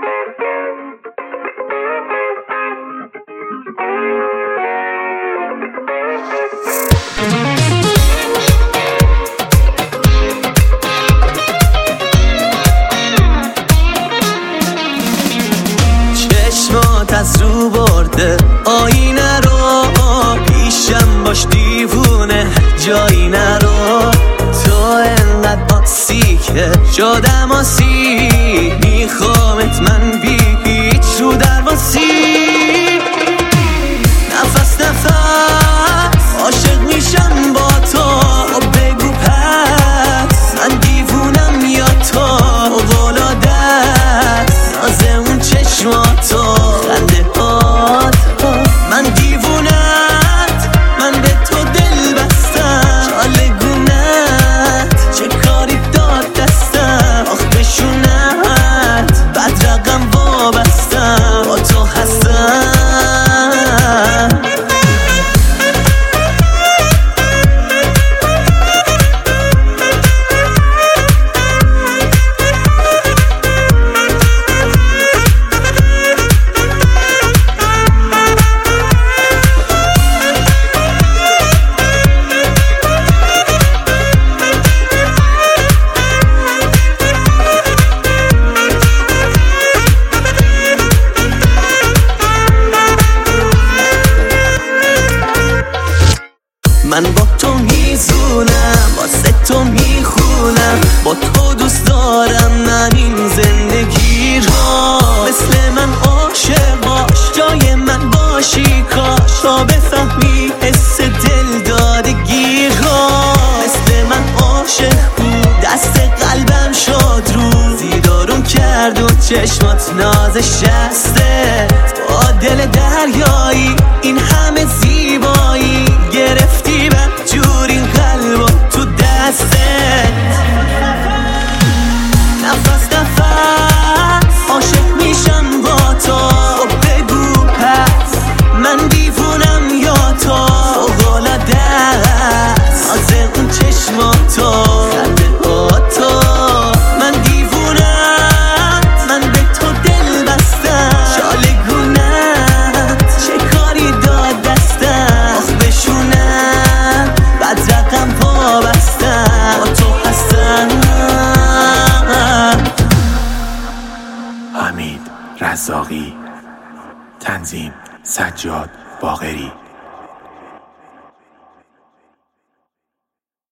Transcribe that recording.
چشمات از رو برده آینه رو، پیشم باش دیوونه جایی نرو. تو انقدر آسی که شدم آسی، میخوامت من بی هیچ رو درواسی. نفس نفس عاشق میشم با تو، بگو پس من دیوونم یا تو. قولادت ناز اون چشماتو، خنده هات من دیوونت، من به تو دل بستم. چالگونت چه کاری داد دستم، آخ بشونت بد رقم وابستم، با تو هستم. من با تو میزونم، واسه تو میخونم، با تو دوست دارم من این زندگی رو. مثل من عاشق باش، جای من باشی کاش، تا بفهمی حس دل دادگی رو. مثل من عاشق بود، دست قلبم شد رو، زیدارم کرد و چشمات نازش شسته. با دل دریایی این همه زیبایی، گرفتی بدجور این قلبو تو دستت. نفس نفس عاشق میشم با تو، بگو پس من دیوونم یا تو. فوق‌العاده از اون چشماتو، خنده هاتو من دیوونم، من به تو دل بستم. شالگونت چه کاری داد دستم، آخ بشونم بد رقم وابستم، با تو هستم. حمید رزاقی، تنظیم سجاد باقری.